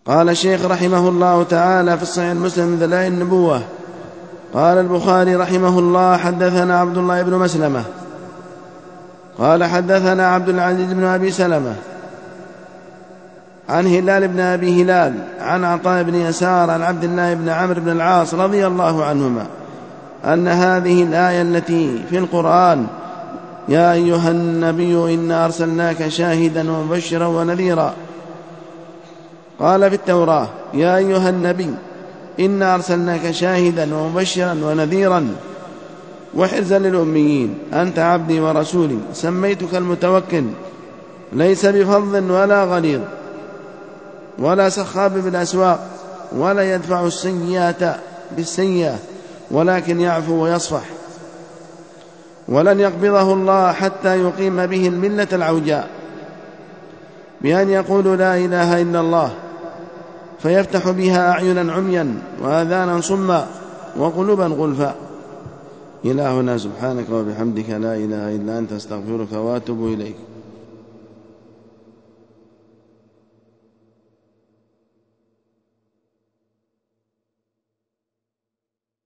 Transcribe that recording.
قال الشيخ رحمه الله تعالى في الصحيح المسلم من دلائل النبوة: قال البخاري رحمه الله: حدثنا عبد الله بن مسلمة قال حدثنا عبد العزيز بن أبي سلمة عن هلال بن أبي هلال عن عطاء بن يسار عن عبد الله بن عمرو بن العاص رضي الله عنهما أن هذه الآية التي في القرآن: يا أيها النبي إنا أرسلناك شاهدا ومبشرا ونذيرا، قال في التوراة: يا أيها النبي إنا أرسلناك شاهدا ومبشرا ونذيرا وحرزا للأميين، أنت عبدي ورسولي، سميتك المتوكل، ليس بفظ ولا غليظ ولا سخاب بالأسواق، ولا يدفع السيئة بالسيئة، ولكن يعفو ويصفح، ولن يقبضه الله حتى يقيم به الملة العوجاء بأن يقول لا إله إلا الله، فيفتح بها أعينا عميا وآذانا صما وقلوبا غلفا. إلهنا سبحانك وبحمدك لا إله إلا أنت، استغفرك وأتوب إليك.